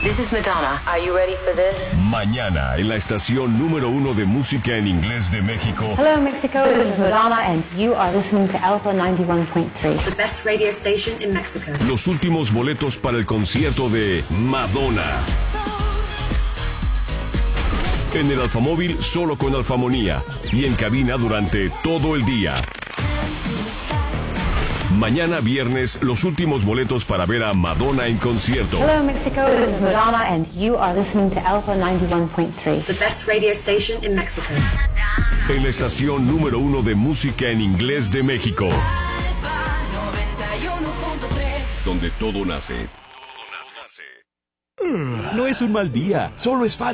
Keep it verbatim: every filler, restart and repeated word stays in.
This is Madonna. Are you ready for this? Mañana en la estación número uno de música en inglés de México. Hello Mexico, this is Madonna and you are listening to Alpha ninety-one point three. The best radio station in Mexico. Los últimos boletos para el concierto de Madonna. En el Alfamóvil solo con Alfamonía y en cabina durante todo el día. Mañana viernes, los últimos boletos para ver a Madonna en concierto. Hello Mexico, this is Madonna and you are listening to Alpha ninety-one point three. The best radio station in Mexico. En la estación número uno de música en inglés de México. Donde todo nace. No es un mal día, solo es falta